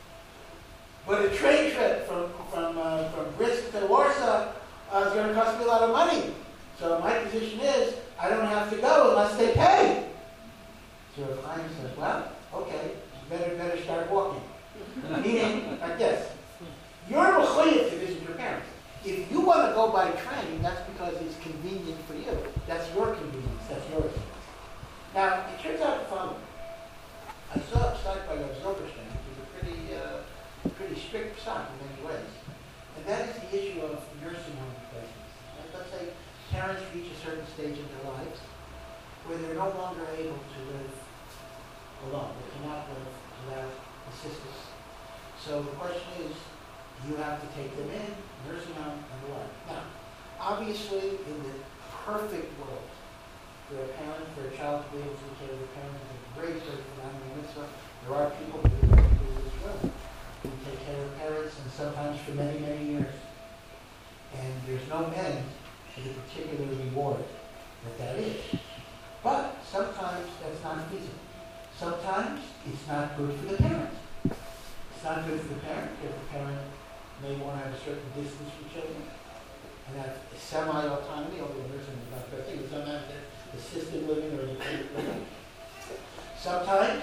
but a train trip from Brisk to Warsaw is going to cost me a lot of money. So my position is, I don't have to go unless they pay. So Rav Chaim says, well, okay, you better start walking. Meaning, like this, you're mechuyev to visit your parents. If you want to go by train, that's because it's convenient for you. That's your convenience. That's your expense. Now, it turns out the following. I saw a psak by Rav Zilberstein, which is a pretty strict psak in many ways. And that is the issue of nursing home placements. Right? Let's say parents reach a certain stage in their lives where they're no longer able to live alone. They cannot live without assistance. So the question is, you have to take them in, nursing home, and the like. Now, obviously, in the perfect world, for a parent, for a child to be able to take care of their parents is a great phenomenal mitzvah. There are people who do this room who take care of parents, and sometimes for many, many years. And there's no end to the particular reward that is. But sometimes that's not feasible. Sometimes it's not good for the parent. It's not good for the parent if the parent may want to have a certain distance from children and have semi-autonomy, although nursing is not the best thing, but sometimes they're assisted living or independent living. Sometimes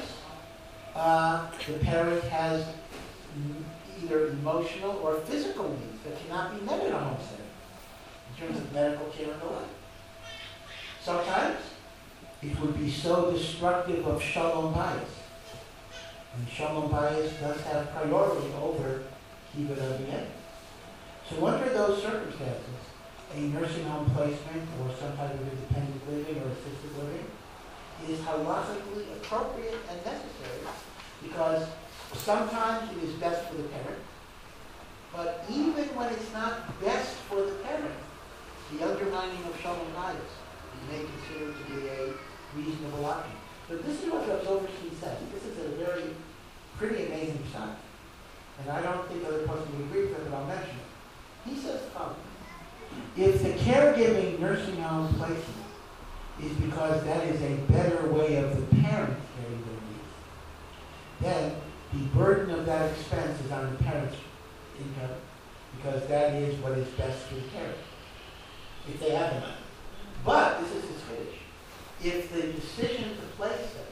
the parent has either emotional or physical needs that cannot be met in a home setting in terms of medical care and the like. Sometimes it would be so destructive of shalom bayis. And shalom bayis does have priority over kibbut aviyeh. So under those circumstances, a nursing home placement or some type of independent living or assisted living is halachically appropriate and necessary because sometimes it is best for the parent, but even when it's not best for the parent, the undermining of shalom bayis is may consider to be a reasonable option. But this is what Rav Zilberstein says. This is a very pretty amazing psak. And I don't think other person would agree with it, but I'll mention it. He says the following. If the caregiving nursing home placement is because that is a better way of the parent getting their needs, then the burden of that expense is on the parent's income because that is what is best for the parent, if they have the money. But, this is his finish, if the decision to place them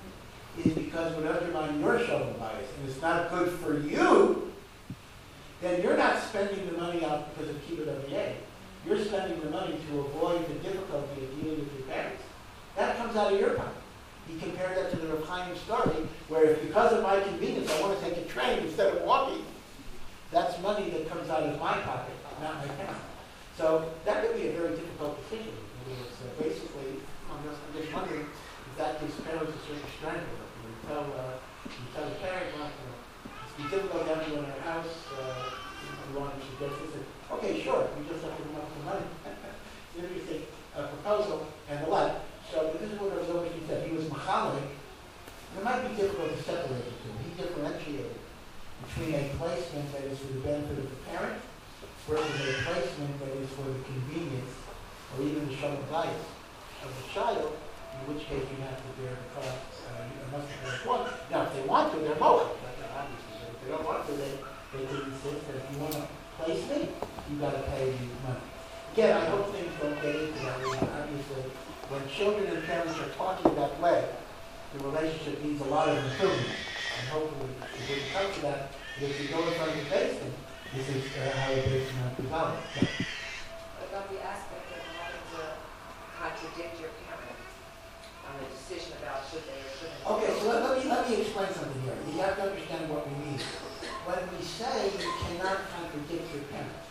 is because it would undermine your shalom bayis and it's not good for you, then you're not spending the money out because of kibbut aviyeh. You're spending the money to avoid the difficulty of dealing with your parents. That comes out of your pocket. He compared that to the Rav Chaim story, where if because of my convenience I want to take a train instead of walking, that's money that comes out of my pocket, not my parents. So that could be a very difficult decision. Basically, I'm just wondering if that gives parents a certain strength. You tell the parent, well, it's be difficult to have you in our house. You want to suggest this? Okay, sure. We just have to come up with the money. It's an interesting proposal and the like. So this is what Rav Zilberstein said. He was machalik. It might be difficult to separate the two. He differentiated between a placement that is for the benefit of the parent versus a placement that is for the convenience or even the shalom bayis of the child, in which case you have to bear the costs unless the parents want. Now, if they want to, they're both. Obviously, but if they don't want to, they can insist that if you want to place me, you've got to pay me money. Again, I hope things don't get into that. Obviously, when children and parents are talking that way, the relationship needs a lot of improvement. And hopefully, it wouldn't come to that. But if you go in front of the basement, this is how the basement is developed. What about the aspect of having to contradict your parents on the decision about should they or shouldn't they? Okay, so let me explain something here. You have to understand what we mean. When we say you cannot contradict your parents,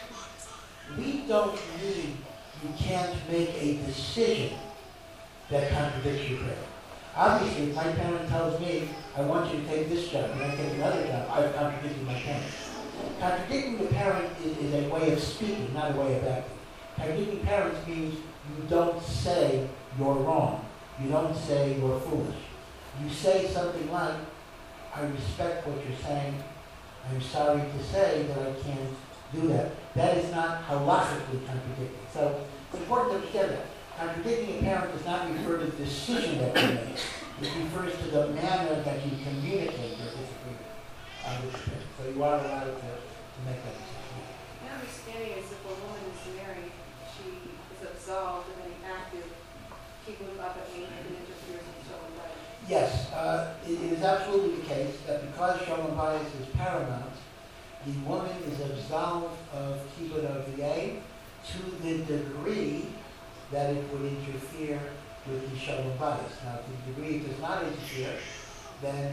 we don't mean you can't make a decision that contradicts your parent. Obviously, if my parent tells me, I want you to take this job, and I take another job, I've contradicted my parent. Contradicting the parent is a way of speaking, not a way of acting. Contradicting parents means you don't say you're wrong. You don't say you're foolish. You say something like, I respect what you're saying. I'm sorry to say that I can't do that. That is not halachically contradicting. So it's important to understand that. Contradicting a parent does not refer to the decision that you make. It refers to the manner that you communicate your disagreement with the parent. So you are allowed to make that decision. My understanding is if a woman is married, she is absolved of any active kibbutz avim that interferes with shalom bayis. Yes, it is absolutely the case that because shalom bayis is paramount, the woman is absolved of kibbutz avim to the degree that it would interfere with the shalom bayis. Now, to the degree it does not interfere, then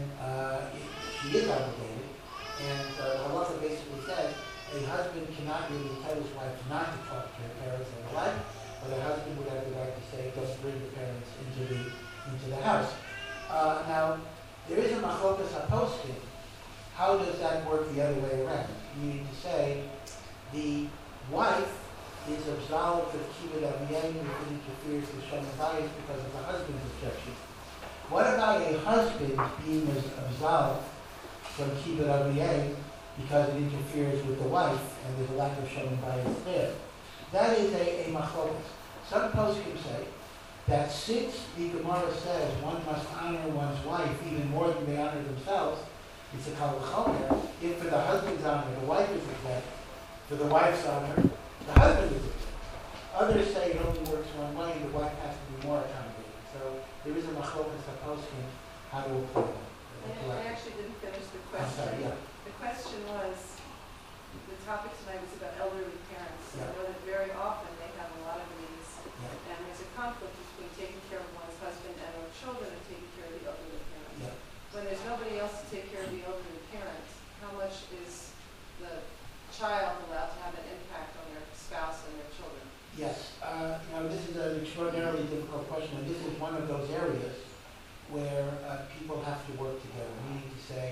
she is obligated. And halacha basically says a husband cannot really tell his wife not to talk to her parents and the like, but a husband would have the right to say, don't bring the parents into the house. Now, there is a machlokas haposkim. How does that work the other way around? Meaning to say, the wife is absolved of kibbutz avim if it interferes with shalom bayis because of the husband's objection. What about a husband being absolved from kibbutz avim because it interferes with the wife and there's a lack of shalom bayis there? That is a machlokas. Some poskim say that since the Gemara says one must honor one's wife even more than they honor themselves, it's a kal v'chomer. If for the husband's honor the wife is exempt, for the wife's honor the husband is exempt. Others say it only works one way, the wife has to be more accommodating. So there is a machlokas haposkim how to apply that. I actually didn't finish the I'm question. sorry, yeah. The question was, the topic tonight was about elderly parents. Yeah. I know that very often they have a lot of needs, Yeah. and there's a conflict between taking care of one's husband and or children and taking care of the elderly parent. Yeah. When there's nobody else to take care of the elderly parent, how much is the child allowed to have an impact on their spouse and their children? Yes. This is an extraordinarily difficult question, and this is one of those areas where people have to work together. Meaning to say,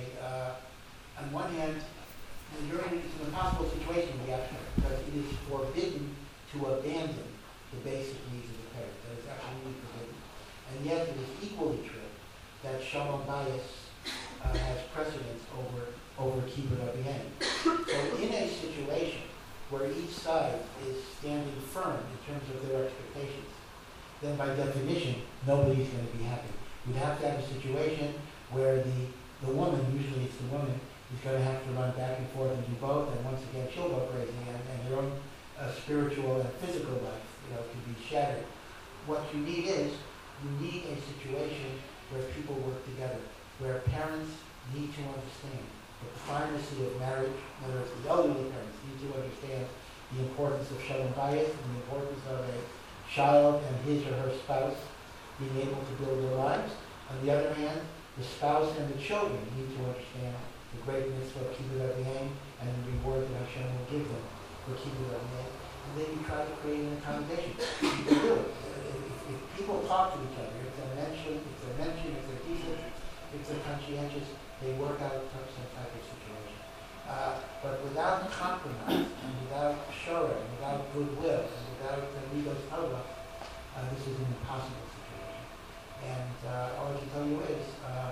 on one hand, it's an impossible situation we have here, because it is forbidden to abandon the basic needs of the parent. That is absolutely forbidden. And yet it is equally true that shalom bayis has precedence over kibbutz avim. So in a situation where each side is standing firm in terms of their expectations, then by definition, nobody's going to be happy. You'd have to have a situation where the woman, usually it's the woman, is going to have to run back and forth and do both, and once again she'll go crazy, and her own spiritual and physical life, can be shattered. What you need is, you need a situation where people work together, where parents need to understand the primacy of marriage, in other words, the elderly parents need to understand the importance of shalom bayis and the importance of a child and his or her spouse being able to build their lives. On the other hand, the spouse and the children need to understand the great mitzvah of kibbutz avim and the reward that Hashem will give them for kibbutz avim. And then you try to create an accommodation. You can do it. If people talk to each other, if they're mentioned, if they're decent, if they're conscientious, they work out some type of situation. But without compromise, and without shora, and without goodwill, and without midos tova, this is an impossible situation. And all I can tell you is,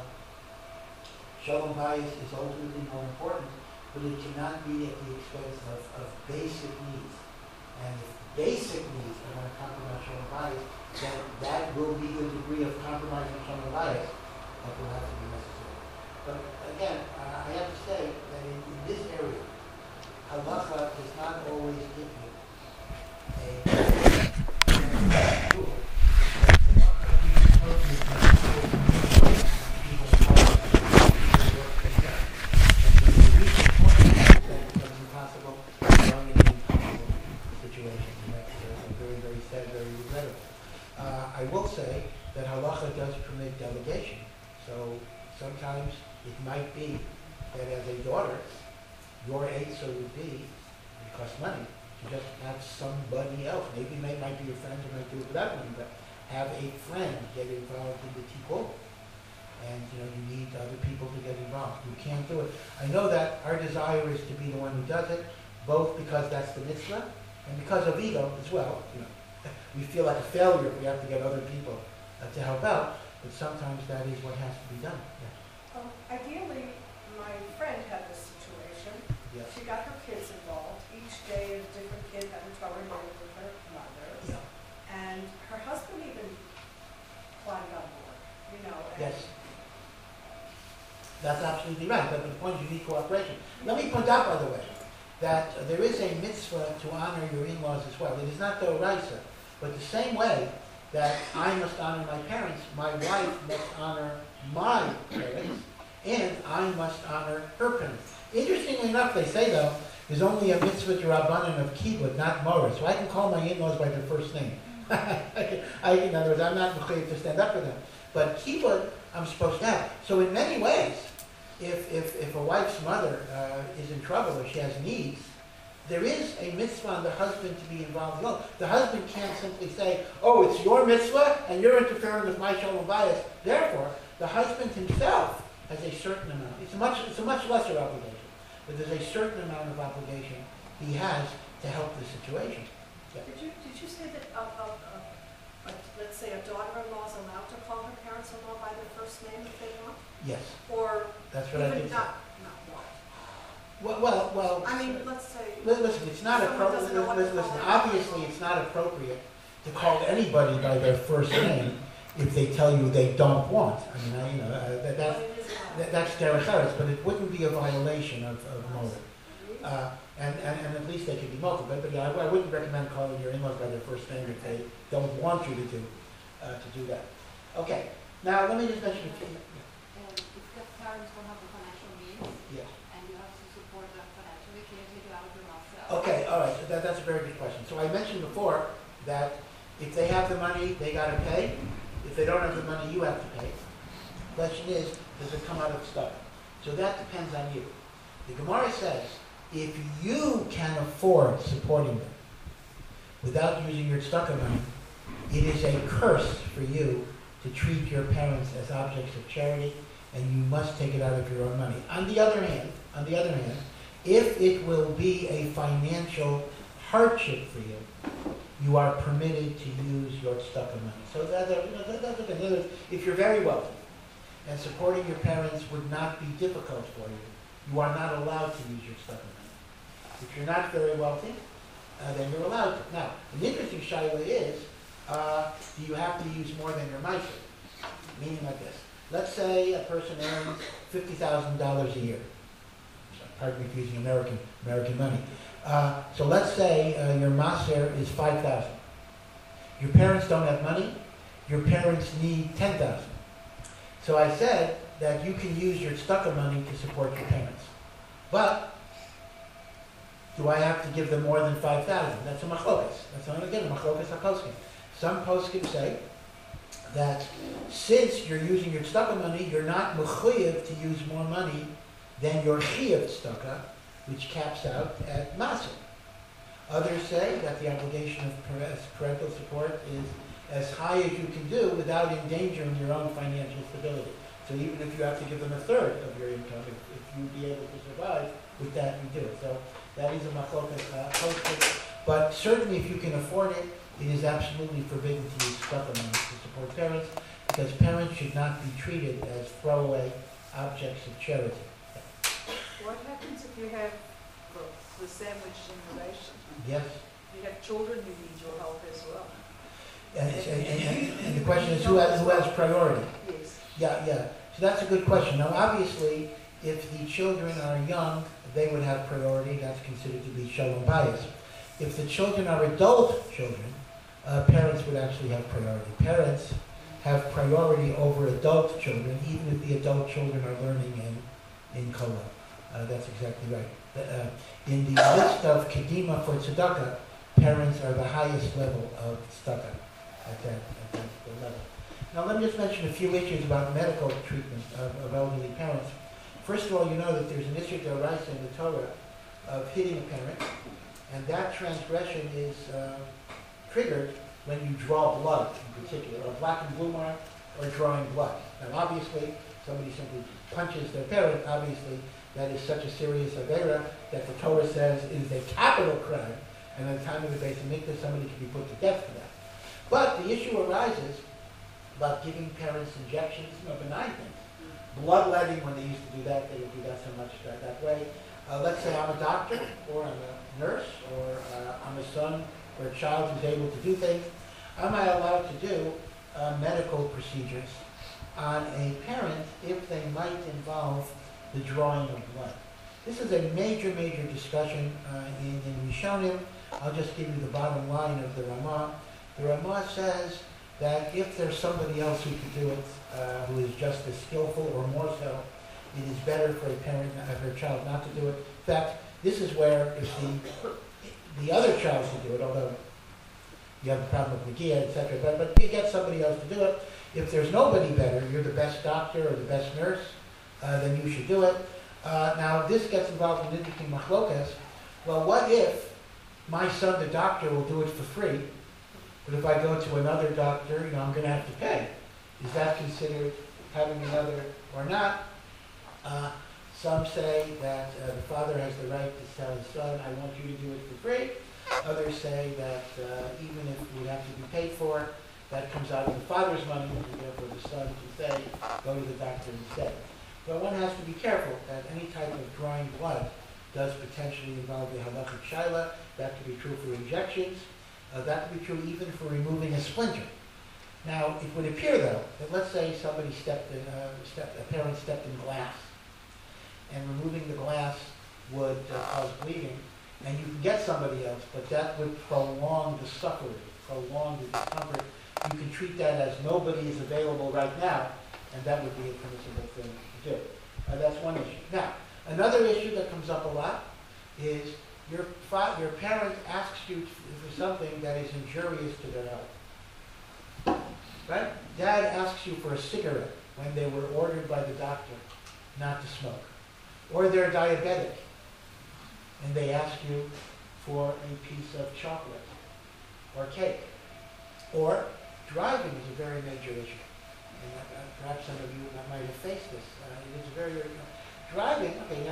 shalom bayis is ultimately more important, but it cannot be at the expense of basic needs. And if basic needs are going to compromise shalom bayis, then that will be the degree of compromise in shalom bayis that will have to be necessary. But again, I have to say that in this area, halacha does not always give you a tool. I will say that halacha does permit delegation. So sometimes it might be that as a daughter, your answer would be, it costs money, to just have somebody else. Maybe it might be your friend who might do it without money, but have a friend get involved in the tikkun. And you need other people to get involved. You can't do it. I know that our desire is to be the one who does it, both because that's the mitzvah, And because of ego as well, we feel like a failure if we have to get other people to help out, but sometimes that is what has to be done. Ideally, my friend had this situation. Yeah. She got her kids involved. Each day, a different kid had a Torah meeting with her mother. Yeah. And her husband even climbed on board, and Yes. That's absolutely right. But the point you need cooperation. Let me point out, by the way, that there is a mitzvah to honor your in-laws as well. It is not the oraisa, but the same way that I must honor my parents, my wife must honor my parents, and I must honor her parents. Interestingly enough, they say, though, there's only a mitzvah d'Rabbanan of kibbud, not morah. So I can call my in-laws by their first name. In other words, I'm not required to stand up for them. But kibbud, I'm supposed to have. So in many ways, if a wife's mother is in trouble or she has needs, there is a mitzvah on the husband to be involved as well. The husband can't simply say, oh, it's your mitzvah and you're interfering with my shalom bayis. Therefore, the husband himself has a certain amount. It's a much lesser obligation, but there's a certain amount of obligation he has to help the situation. Yeah. Did you say that, let's say a daughter-in-law is allowed to call her parents-in-law by their first name if they want? Yes, Or that's what I even did. not one? Well. I mean, let's say. Listen, it's not Someone doesn't know what to appropriate. Listen, call them. obviously, it's not appropriate to call anybody by their first name if they tell you they don't want. I mean, that's stereotypes, but it wouldn't be a violation of motive. And at least they could be multiple. But yeah, I wouldn't recommend calling your in-laws by their first name if they don't want you to do that. Okay. Now let me just mention a few. If the parents don't have the financial means, Yeah. and you have to support them financially, can you take it out of your mouth? Okay, all right. So that's a very good question. So I mentioned before that if they have the money, they got to pay. If they don't have the money, you have to pay. The question is, does it come out of stock? So that depends on you. The Gemara says, if you can afford supporting them without using your tzedakah money, it is a curse for you to treat your parents as objects of charity, and you must take it out of your own money. On the other hand, if it will be a financial hardship for you, you are permitted to use your tzedakah money. So that's okay. In other words, if you're very wealthy and supporting your parents would not be difficult for you, you are not allowed to use your tzedakah money. If you're not very wealthy, then you're allowed to. Now, an interesting shaila is, do you have to use more than your meiser? Meaning like this. Let's say a person earns $50,000 a year. Pardon me for using American money. So let's say your maser is $5,000. Your parents don't have money. Your parents need $10,000. So I said that you can use your tzedakah money to support your parents. But do I have to give them more than $5,000? That's a machlokas. That's not again a machlokas haposkim. Some poskim say that since you're using your tzedakah money, you're not mechuyev to use more money than your chiyuv tzedakah, which caps out at maser. Others say that the obligation of parental support is as high as you can do without endangering your own financial stability. So even if you have to give them a third of your income, if you be able to survive with that, you do it. So that is a machlokas. But certainly if you can afford it, it is absolutely forbidden to use tzedakah money to support parents, because parents should not be treated as throwaway objects of charity. What happens if you have the sandwich generation? Yes? You have children who need your help as well. And the question is who has priority? Yes. Yeah. So that's a good question. Now, obviously, if the children are young, they would have priority. That's considered to be shalom bayis. If the children are adult children, parents would actually have priority. Parents have priority over adult children, even if the adult children are learning in kollel. That's exactly right. In the list of kedima for tzedakah, parents are the highest level of tzedakah at that level. Now let me just mention a few issues about medical treatment of elderly parents. First of all, you know that there's an issue d'oraisa in the Torah of hitting a parent, and that transgression is triggered when you draw blood in particular, or black and blue mark, or drawing blood. Now obviously, somebody simply punches their parent, obviously that is such a serious avera that the Torah says is a capital crime, And at the time of the base amictus, somebody could be put to death for that. But the issue arises about giving parents injections, benign things. Bloodletting, when they used to do that, they would do that so much that way. Let's say I'm a doctor, or I'm a nurse, or I'm a son or a child who's able to do things. Am I allowed to do medical procedures on a parent if they might involve the drawing of blood? This is a major, major discussion in Rishonim. I'll just give you the bottom line of the Ramah. The Ramah says that if there's somebody else who could do it, who is just as skillful or more so, it is better for a parent, for a child not to do it. In fact, this is where if the other child could do it, although you have the problem with Nagia, etc., but you get somebody else to do it. If there's nobody better, you're the best doctor or the best nurse, then you should do it. Now, this gets involved in interesting machlokas. Well, what if my son, the doctor, will do it for free, but if I go to another doctor, I'm going to have to pay? Is that considered having another or not? Some say that the father has the right to tell his son, I want you to do it for free. Others say that even if it would have to be paid for, that comes out of the father's money, and therefore the son can say, go to the doctor instead. But one has to be careful that any type of drawing blood does potentially involve the halachic shaila. That could be true for injections. That could be true even for removing a splinter. Now, it would appear, though, that let's say somebody a parent stepped in glass, and removing the glass would cause bleeding, and you can get somebody else, but that would prolong the suffering, prolong the discomfort. You can treat that as nobody is available right now, and that would be a permissible thing to do. That's one issue. Now, another issue that comes up a lot is your parent asks you for something that is injurious to their health. Right? Dad asks you for a cigarette when they were ordered by the doctor not to smoke. Or they're diabetic, and they ask you for a piece of chocolate or cake. Or driving is a very major issue. And perhaps some of you might have faced this. It is very, driving, okay,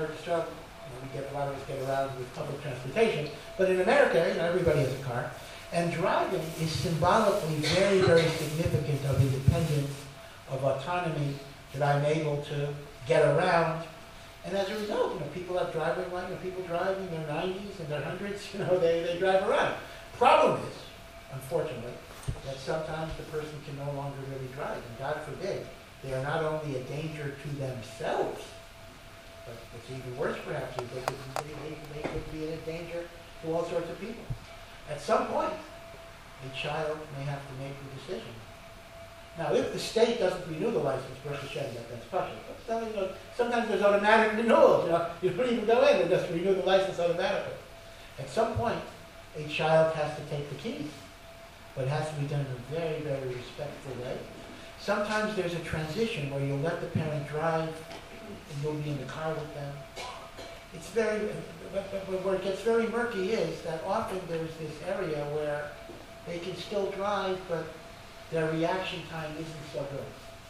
a lot of us get around with public transportation, but in America, everybody has a car. And driving is symbolically very, very significant of independence, of autonomy, that I'm able to get around. And as a result, people have driving people drive in their 90s and their 100s, they drive around. Problem is, unfortunately, that sometimes the person can no longer really drive. And God forbid, they are not only a danger to themselves, but what's even worse perhaps is they could be a danger to all sorts of people. At some point, a child may have to make the decision. Now, if the state doesn't renew the license, Baruch Hashem, that's partial. But sometimes there's automatic renewals. You don't even go in; they just renew the license automatically. At some point, a child has to take the keys, but it has to be done in a very, very respectful way. Sometimes there's a transition where you'll let the parent drive, and you'll be in the car with them. It's but where it gets very murky is that often there's this area where they can still drive, but their reaction time isn't so good.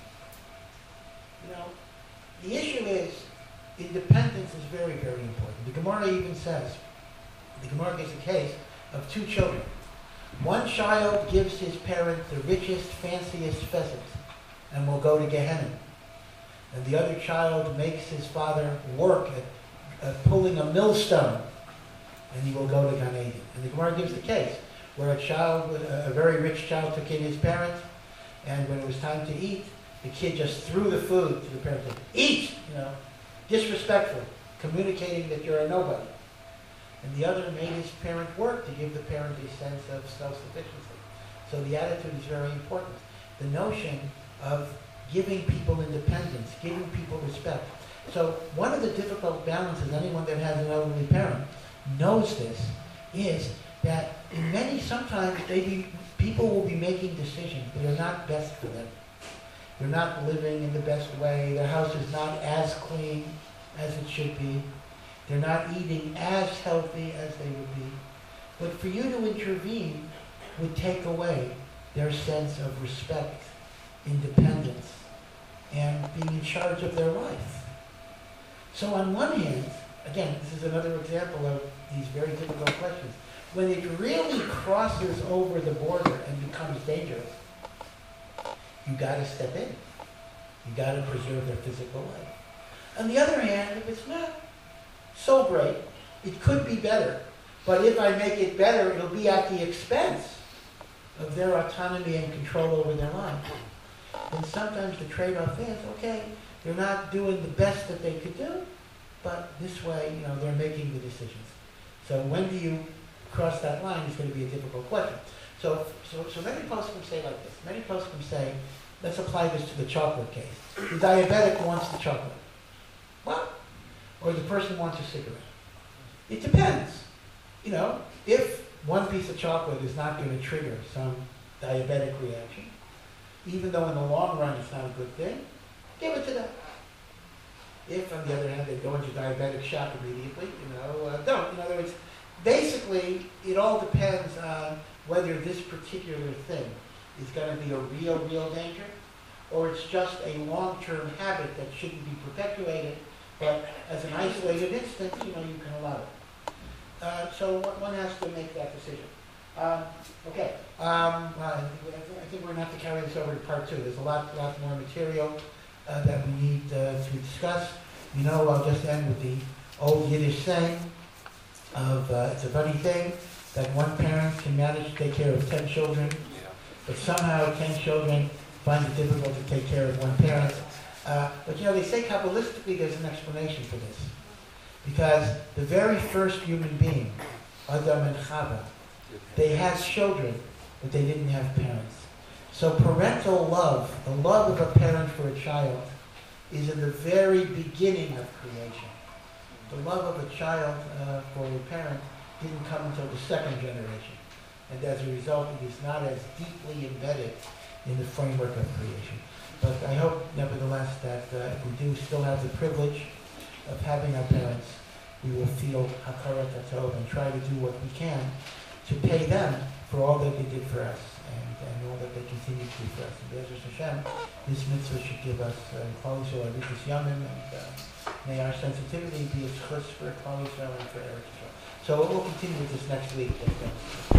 The issue is independence is very, very important. The Gemara even says, the Gemara gives a case of two children. One child gives his parent the richest, fanciest pheasant and will go to Gehenna. And the other child makes his father work at pulling a millstone, and he will go to Gan Eden. And the Gemara gives the case where a very rich child took in his parent, and when it was time to eat, the kid just threw the food to the parent. Said, eat! Disrespectful, communicating that you're a nobody. And the other made his parent work to give the parent a sense of self-sufficiency. So the attitude is very important. The notion of giving people independence, giving people respect. So one of the difficult balances, anyone that has an elderly parent knows this, is that sometimes people will be making decisions that are not best for them. They're not living in the best way. Their house is not as clean as it should be. They're not eating as healthy as they would be. But for you to intervene would take away their sense of respect, independence, and being in charge of their life. So on one hand, again, this is another example of these very difficult questions. When it really crosses over the border and becomes dangerous, you gotta step in. You gotta preserve their physical life. On the other hand, if it's not so great, it could be better. But if I make it better, it'll be at the expense of their autonomy and control over their lives. And sometimes the trade-off is, okay, they're not doing the best that they could do, but this way, they're making the decisions. So when do you cross that line is going to be a difficult question. So many poskim say like this. Many poskim say, let's apply this to the chocolate case. The diabetic wants the chocolate. What? Or the person wants a cigarette. It depends. If one piece of chocolate is not going to trigger some diabetic reaction, even though in the long run it's not a good thing, give it to them. If, on the other hand, they go into diabetic shock immediately, don't. In other words, basically, it all depends on whether this particular thing is going to be a real danger, or it's just a long-term habit that shouldn't be perpetuated, but as an isolated instance, you can allow it. So one has to make that decision. Okay. I think we're going to have to carry this over to part 2. There's a lot more material that we need to discuss. I'll just end with the old Yiddish saying of it's a funny thing that one parent can manage to take care of 10 children, but somehow 10 children find it difficult to take care of one parent. But they say Kabbalistically there's an explanation for this. Because the very first human being, Adam and Chava, they had children, but they didn't have parents. So parental love, the love of a parent for a child, is in the very beginning of creation. The love of a child for a parent didn't come until the second generation. And as a result, it is not as deeply embedded in the framework of creation. But I hope, nevertheless, that if we do still have the privilege of having our parents, we will feel hakarat hatov and try to do what we can to pay them for all that they did for us and all that they continue to do for us. And Be'ezus Hashem, this mitzvah should give us Klal Yisrael Arichus Yamim, and may our sensitivity be a chus for Klal Yisrael and for Eretz Yisrael. So we'll continue with this next week.